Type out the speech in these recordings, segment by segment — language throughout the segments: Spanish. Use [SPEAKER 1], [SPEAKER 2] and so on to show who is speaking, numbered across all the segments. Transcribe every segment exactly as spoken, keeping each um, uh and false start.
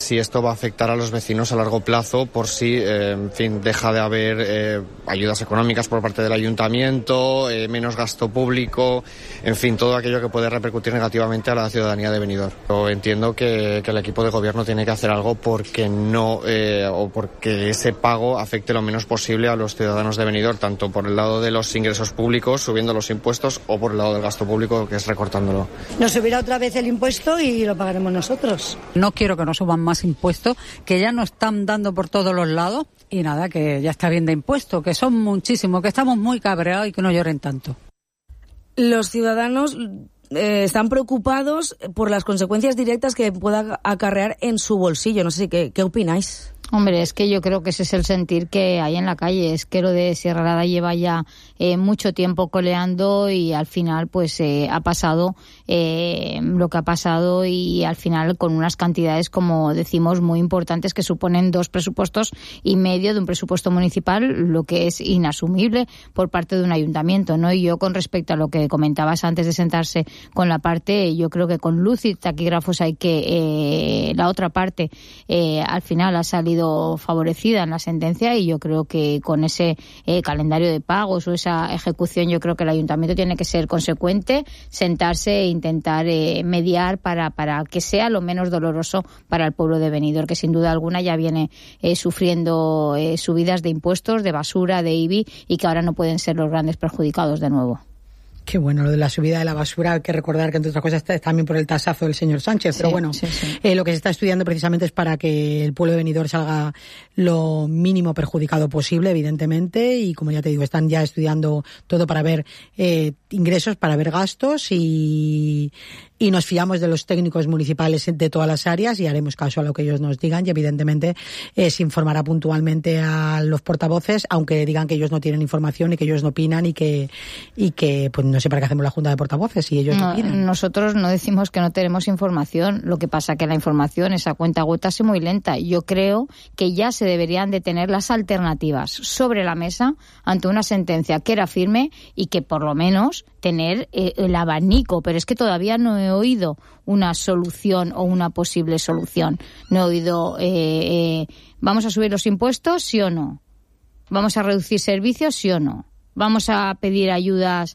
[SPEAKER 1] si esto va a afectar a los vecinos a largo plazo por si, eh, en fin, deja de haber eh, ayudas económicas por parte del ayuntamiento, eh, menos gasto público, en fin, todo aquello que puede repercutir negativamente a la ciudadanía de Benidorm. Yo entiendo que, que el equipo de gobierno tiene que hacer algo porque no, eh, o porque ese pago afecte lo menos posible a los ciudadanos de Benidorm, tanto por el lado de los ingresos públicos, subiendo los impuestos, o por el lado del gasto público, que es recortándolo.
[SPEAKER 2] Nos subirá otra vez el impuesto y lo pagaremos nosotros.
[SPEAKER 3] No quiero que nos suban más impuestos, que ya nos están dando por todos los lados, y nada, que ya está bien de impuestos, que son muchísimos, que estamos muy cabreados y que no lloren tanto.
[SPEAKER 4] Los ciudadanos eh, están preocupados por las consecuencias directas que pueda acarrear en su bolsillo. No sé, ¿qué, qué opináis?
[SPEAKER 5] Hombre, es que yo creo que ese es el sentir que hay en la calle. Es que lo de Sierra Nevada lleva ya eh, mucho tiempo coleando y al final pues eh, ha pasado eh, lo que ha pasado y al final con unas cantidades, como decimos, muy importantes que suponen dos presupuestos y medio de un presupuesto municipal, lo que es inasumible por parte de un ayuntamiento, ¿no? Y yo con respecto a lo que comentabas antes de sentarse con la parte, yo creo que con luz y taquígrafos hay que, eh, la otra parte eh, al final ha salido favorecida en la sentencia y yo creo que con ese eh, calendario de pagos o esa ejecución yo creo que el ayuntamiento tiene que ser consecuente, sentarse e intentar eh, mediar para, para que sea lo menos doloroso para el pueblo de Benidorm, que sin duda alguna ya viene eh, sufriendo eh, subidas de impuestos, de basura, de I B I y que ahora no pueden ser los grandes perjudicados de nuevo.
[SPEAKER 6] Qué bueno, lo de la subida de la basura, hay que recordar que entre otras cosas está también por el tasazo del señor Sánchez, sí, pero bueno, sí, sí. Eh, lo que se está estudiando precisamente es para que el pueblo de Benidorm salga lo mínimo perjudicado posible, evidentemente, y como ya te digo, están ya estudiando todo para ver eh, ingresos, para ver gastos y... y nos fiamos de los técnicos municipales de todas las áreas y haremos caso a lo que ellos nos digan y evidentemente eh, se informará puntualmente a los portavoces, aunque digan que ellos no tienen información y que ellos no opinan y que y que pues no sé para qué hacemos la junta de portavoces si ellos no, opinan.
[SPEAKER 5] Nosotros no decimos que no tenemos información, lo que pasa que la información, esa cuenta gota es muy lenta. Yo creo que ya se deberían de tener las alternativas sobre la mesa ante una sentencia que era firme y que por lo menos tener eh, el abanico, pero es que todavía no he oído una solución o una posible solución. No he oído, eh, eh, ¿vamos a subir los impuestos, sí o no? ¿Vamos a reducir servicios, sí o no? ¿Vamos a pedir ayudas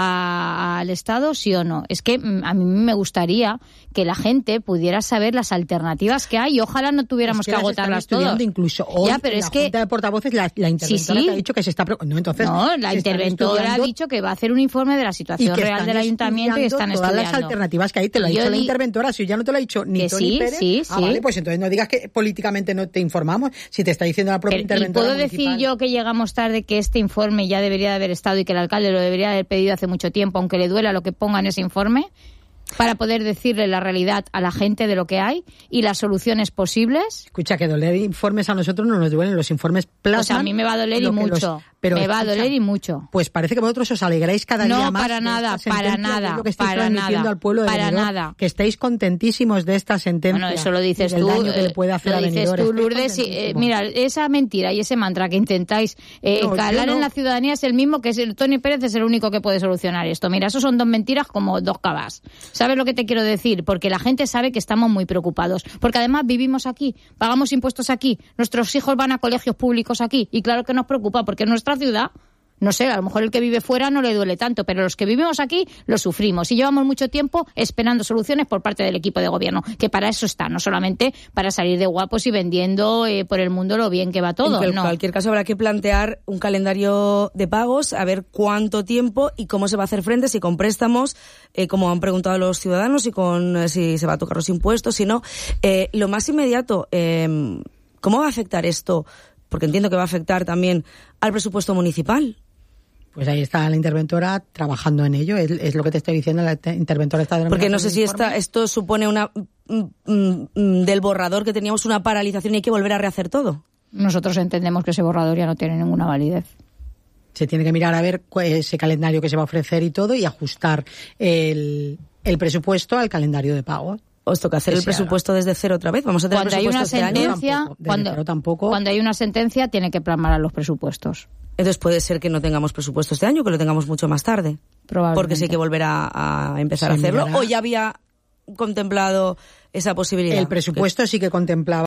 [SPEAKER 5] a, al Estado, sí o no? Es que a mí me gustaría que la gente pudiera saber las alternativas que hay y ojalá no tuviéramos
[SPEAKER 6] es que,
[SPEAKER 5] que agotarlas todas.
[SPEAKER 6] Incluso hoy ya, pero en es la que Junta de Portavoces la, la interventora sí, sí. ha dicho que se está... No, entonces,
[SPEAKER 5] no la interventora ha dicho que va a hacer un informe de la situación real del ayuntamiento y están
[SPEAKER 6] todas
[SPEAKER 5] estudiando.
[SPEAKER 6] Las alternativas que hay, te lo ha dicho la interventora, si ya no te lo ha dicho ni Tony
[SPEAKER 5] sí,
[SPEAKER 6] Pérez,
[SPEAKER 5] sí,
[SPEAKER 6] ah,
[SPEAKER 5] sí.
[SPEAKER 6] vale, pues entonces no digas que políticamente no te informamos, si te está diciendo la propia pero, interventora
[SPEAKER 5] ¿puedo
[SPEAKER 6] municipal?
[SPEAKER 5] decir yo que llegamos tarde, que este informe ya debería de haber estado y que el alcalde lo debería haber pedido hace mucho tiempo, aunque le duela lo que ponga en ese informe, para poder decirle la realidad a la gente de lo que hay y las soluciones posibles?
[SPEAKER 6] Escucha, que doler informes a nosotros no nos duelen, los informes plasman...
[SPEAKER 5] Pues a mí me va a doler y mucho, los, pero me va a doler y mucho.
[SPEAKER 6] Pues parece que vosotros os alegráis cada
[SPEAKER 5] no,
[SPEAKER 6] día más.
[SPEAKER 5] No, para nada, para nada,
[SPEAKER 6] lo que estáis
[SPEAKER 5] para nada,
[SPEAKER 6] al pueblo de
[SPEAKER 5] para
[SPEAKER 6] Benidorm,
[SPEAKER 5] nada.
[SPEAKER 6] Que estáis contentísimos de esta sentencia.
[SPEAKER 5] Bueno, eso lo dices
[SPEAKER 6] y del
[SPEAKER 5] tú,
[SPEAKER 6] daño que le puede hacer
[SPEAKER 5] lo
[SPEAKER 6] a
[SPEAKER 5] dices
[SPEAKER 6] Benidorm.
[SPEAKER 5] tú, Lourdes, y, eh, mira, esa mentira y ese mantra que intentáis eh, no, calar no. en la ciudadanía es el mismo que es el Tony Pérez es el único que puede solucionar esto. Mira, eso son dos mentiras como dos cabas. ¿Sabes lo que te quiero decir? Porque la gente sabe que estamos muy preocupados. Porque además vivimos aquí, pagamos impuestos aquí, nuestros hijos van a colegios públicos aquí. Y claro que nos preocupa porque en nuestra ciudad, no sé, a lo mejor el que vive fuera no le duele tanto, pero los que vivimos aquí lo sufrimos. Y llevamos mucho tiempo esperando soluciones por parte del equipo de gobierno, que para eso está, no solamente para salir de guapos y vendiendo eh, por el mundo lo bien que va todo.
[SPEAKER 4] En
[SPEAKER 5] no.
[SPEAKER 4] cualquier caso habrá que plantear un calendario de pagos, a ver cuánto tiempo y cómo se va a hacer frente, si con préstamos, eh, como han preguntado los ciudadanos, y con eh, si se va a tocar los impuestos, si no. Eh, lo más inmediato, eh, ¿cómo va a afectar esto? Porque entiendo que va a afectar también al presupuesto municipal.
[SPEAKER 6] Pues ahí está la interventora trabajando en ello, es, es lo que te estoy diciendo, la te, interventora está...
[SPEAKER 4] Porque no sé si esta, esto supone una mm, mm, del borrador que teníamos una paralización y hay que volver a rehacer todo.
[SPEAKER 5] Nosotros entendemos que ese borrador ya no tiene ninguna validez.
[SPEAKER 6] Se tiene que mirar a ver ese calendario que se va a ofrecer y todo y ajustar el, el presupuesto al calendario de pago.
[SPEAKER 4] ¿Os toca hacer el presupuesto desde cero otra vez? ¿Vamos a tener
[SPEAKER 5] cuando hay una
[SPEAKER 4] este
[SPEAKER 5] sentencia,
[SPEAKER 4] año?
[SPEAKER 6] Tampoco,
[SPEAKER 5] cuando,
[SPEAKER 6] tampoco.
[SPEAKER 5] cuando hay una sentencia tiene que plasmar a los presupuestos.
[SPEAKER 4] Entonces puede ser que no tengamos presupuesto este año, que lo tengamos mucho más tarde.
[SPEAKER 5] Probablemente.
[SPEAKER 4] Porque sí hay que volver a, a empezar
[SPEAKER 6] Se
[SPEAKER 4] a hacerlo.
[SPEAKER 6] mirará.
[SPEAKER 4] ¿O ya había contemplado esa posibilidad?
[SPEAKER 6] El presupuesto sí que contemplaba